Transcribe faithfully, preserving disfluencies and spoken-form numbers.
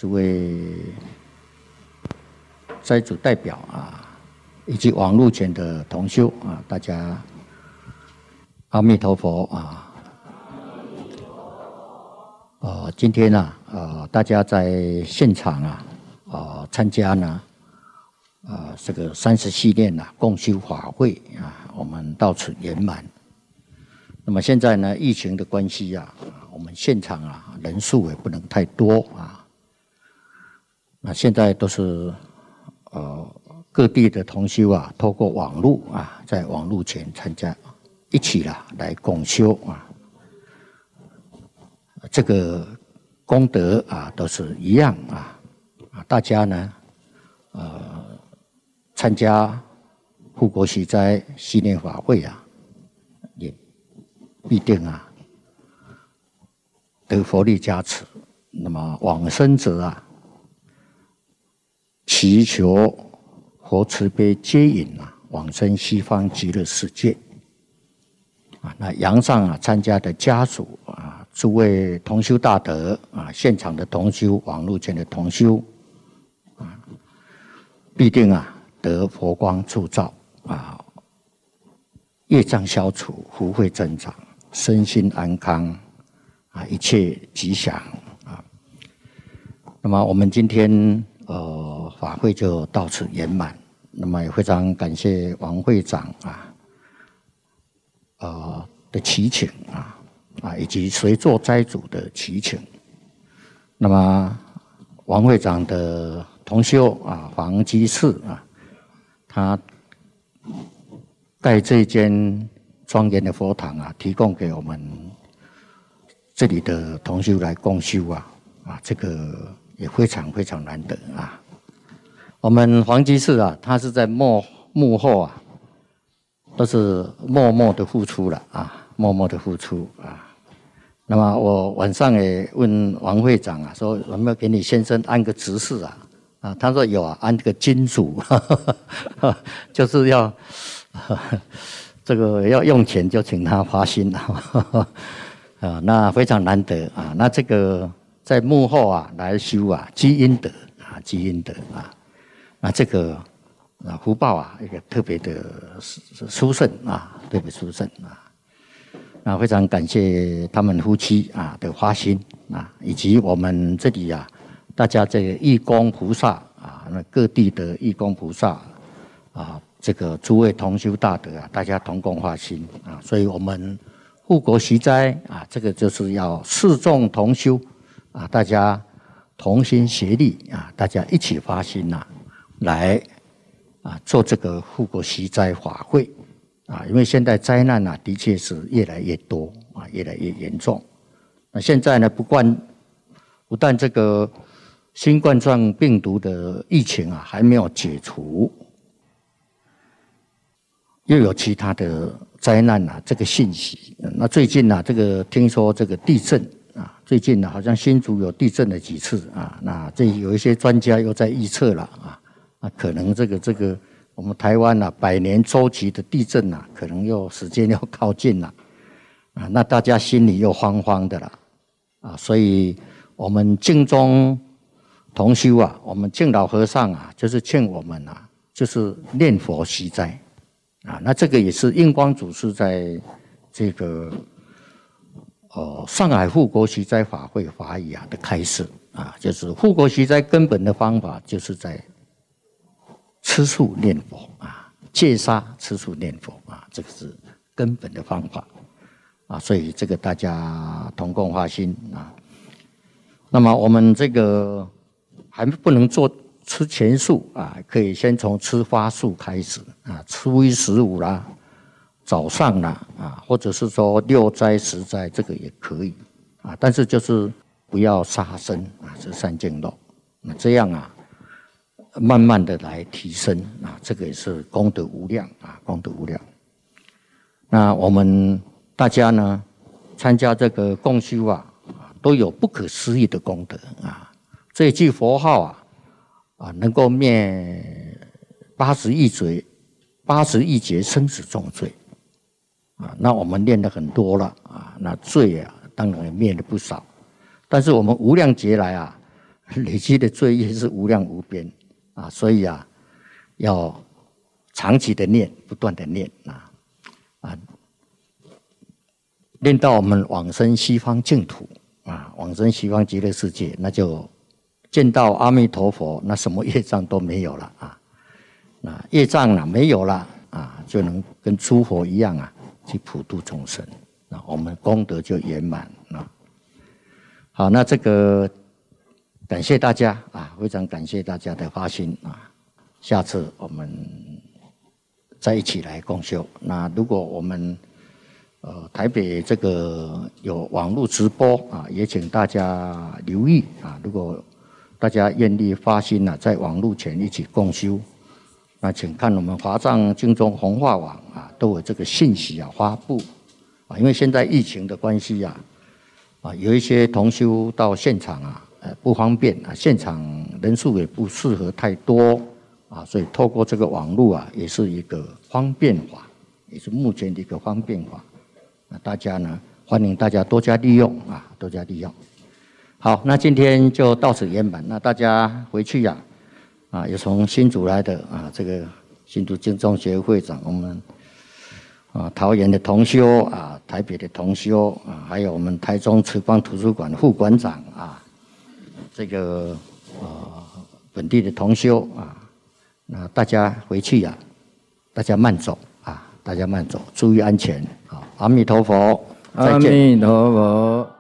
诸位斋主代表啊，以及网络前的同修啊，大家阿弥陀佛啊！呃，今天呢、啊，呃，大家在现场啊，呃，参加呢，呃，这个三十系列呢共修法会啊，我们到此圆满。那么现在呢，疫情的关系啊，我们现场啊人数也不能太多啊。那现在都是呃各地的同修啊，透过网络啊，在网络前参加，一起啦来共修啊。这个功德啊都是一样啊，啊大家呢呃参加护国息灾系列法会啊，也必定啊得佛力加持。那么往生者啊，祈求佛慈悲接引啊，往生西方极乐世界。啊，那阳上啊参加的家属啊，诸位同修大德啊，现场的同修，网络前的同修啊，必定啊得佛光助照啊，业障消除，福慧增长，身心安康啊，一切吉祥啊。那么我们今天呃法会就到此圆满。那么也非常感谢王会长啊，呃的祈请啊啊，以及随座斋主的祈请。那么王会长的同修啊，黄居士啊，他盖这间庄严的佛堂啊，提供给我们这里的同修来共修啊啊，这个也非常非常难得啊。我们黄居士啊，他是在幕幕后啊，都是默默的付出了啊，默默的付出啊。那么我晚上也问王会长啊，说有没有给你先生安个执事啊？啊，他说有啊，安个金主，就是要这个要用钱就请他发心啊，啊，那非常难得啊。那这个在幕后啊来修啊，积阴德啊，积阴德啊。那这个啊福报啊，一个特别的殊胜啊，特别殊胜啊。那非常感谢他们夫妻啊的花心啊，以及我们这里啊，大家这个义工菩萨啊，那各地的义工菩萨啊，这个诸位同修大德啊，大家同共发心啊，所以我们护国息灾啊，这个就是要四众同修啊，大家同心协力啊，大家一起发心呐、啊。来啊，做这个护国息灾法会啊，因为现在灾难啊，的确是越来越多啊，越来越严重。那现在呢，不但不但这个新冠状病毒的疫情啊还没有解除，又有其他的灾难啊，这个信息。那最近啊，这个听说这个地震啊，最近呢、啊、好像新竹有地震了几次啊，那这有一些专家又在预测了啊。啊，可能这个这个我们台湾啊，百年周期的地震啊，可能又时间又靠近了，啊，那大家心里又慌慌的了，啊，所以我们净宗同修啊，我们净老和尚啊，就是劝我们啊，就是念佛息灾，啊，那这个也是印光祖师在这个呃上海护国息灾法会法语啊的开示啊，就是护国息灾根本的方法就是在吃素念佛啊，戒杀吃素念佛啊，这个是根本的方法啊，所以这个大家同共发心啊。那么我们这个还不能做吃全素啊，可以先从吃花素开始啊，初一十五啦，早上啦啊，或者是说六斋十斋，这个也可以啊，但是就是不要杀生啊，这三净肉，那这样啊。慢慢的来提升啊，这个也是功德无量啊，功德无量。那我们大家呢，参加这个共修啊，都有不可思议的功德啊。这一句佛号啊，啊，能够灭八十亿罪，八十亿劫生死重罪啊。那我们念了很多了啊，那罪啊，当然也灭了不少。但是我们无量劫来啊， 累积的罪业是无量无边啊，所以啊，要长期的念，不断的念啊啊，念到我们往生西方净土啊，往生西方极乐世界，那就见到阿弥陀佛，那什么业障都没有了啊，那业障呢没有了啊，就能跟诸佛一样啊，去普度众生，那我们功德就圆满啊。好，那这个感谢大家啊，非常感谢大家的发心啊，下次我们再一起来共修。那如果我们呃台北这个有网络直播啊，也请大家留意啊，如果大家愿意发心啊，在网络前一起共修，那请看我们华藏经中弘化网啊，都有这个信息啊发布啊，因为现在疫情的关系啊。啊，有一些同修到现场啊，呃不方便啊，现场人数也不适合太多啊，所以透过这个网络啊，也是一个方便法，也是目前的一个方便法。那大家呢，欢迎大家多加利用啊，多加利用。好，那今天就到此圆满。那大家回去呀、啊，啊，有从新竹来的啊，这个新竹经中学会长我们。啊，桃园的同修啊，台北的同修啊，还有我们台中慈光图书馆副馆长啊，这个呃本地的同修啊，那大家回去呀、啊，大家慢走啊，大家慢走，注意安全啊，阿弥陀佛，再见。 阿弥陀佛。